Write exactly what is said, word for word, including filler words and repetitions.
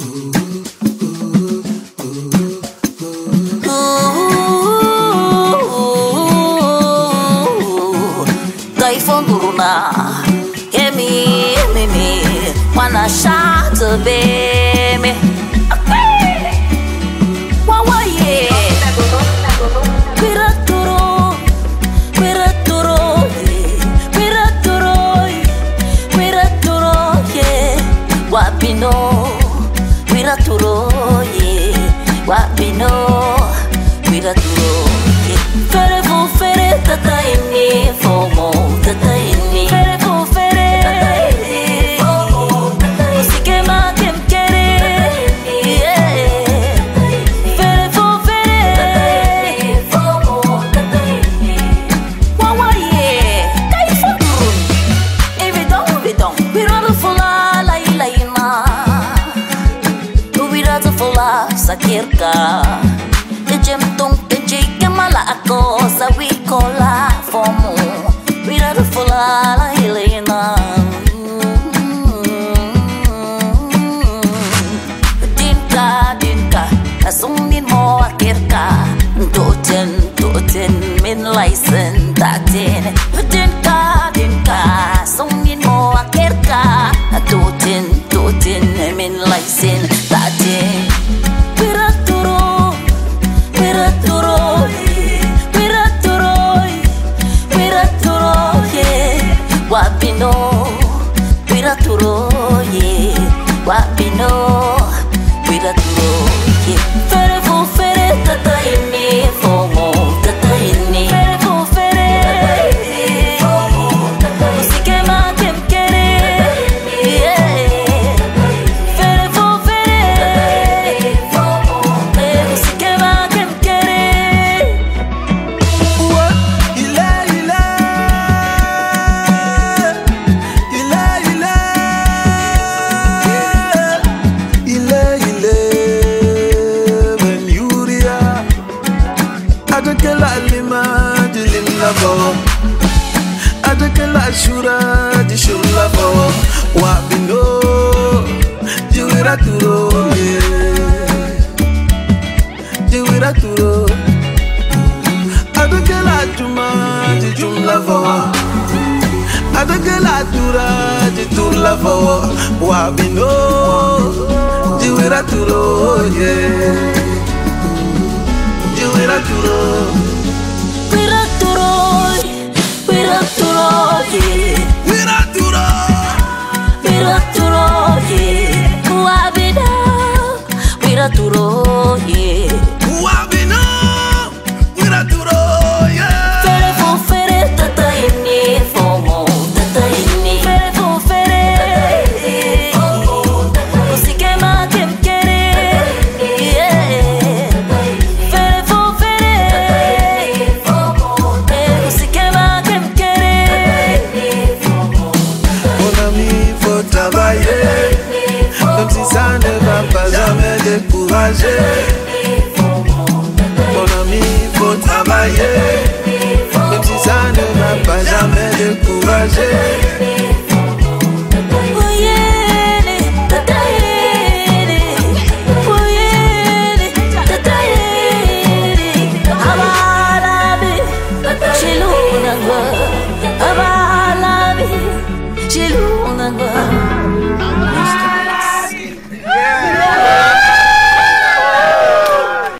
Wanna shout a baby. Wawa yeah. Piraturo, piraturo, piraturo, piraturo yeah. Wapino, piraturo yeah. Wapino, piraturo yeah. Fere fu fere tata ini fomo tata ini. Fere fu fere. Sakirka, tejem tung teje kemala ako sa wikola fomu, wira fula la hilena. Dinka dinka, asungin mo akirka, toten toten min license taten. Dinka dinka, asungin mo akirka, toten toten min license taten. Piraturo, piraturo, piraturo, piraturo, yeah. Wapino, piraturo, yeah. Wapino, piraturo, yeah. Fere fu fere tata ini fomo tata ini. Fere fu fere fomo tata ini. Musike makem kere, yeah. Fere fu fere fomo. Shura di shula fo wa bino jiwira turo yeah jiwira turo adukela juma di jumla fo adukela tura di turla fo wa bino jiwira turo yeah jiwira turo piraturo piraturo yeah. Piraturo, piraturo yeah. Wabina, piraturo yeah. Wabina, piraturo yeah. Fere fu fere tata ini fomo tata ini. Fere fu fere fomo tata ini. Musike makem kere yeah. Fere fu fere fomo tata ini. Musike makem kere. Travailler, même si ça ne va pas jamais décourager. Mon ami, faut travailler, même si ça ne va pas jamais décourager.